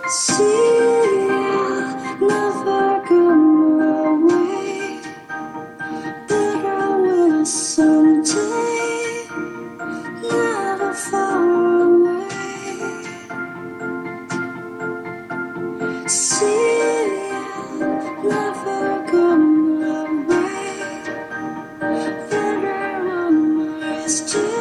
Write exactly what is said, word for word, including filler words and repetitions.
See, I'll never go away, but I will someday, never far away. See, I'll never go away, but I want more is to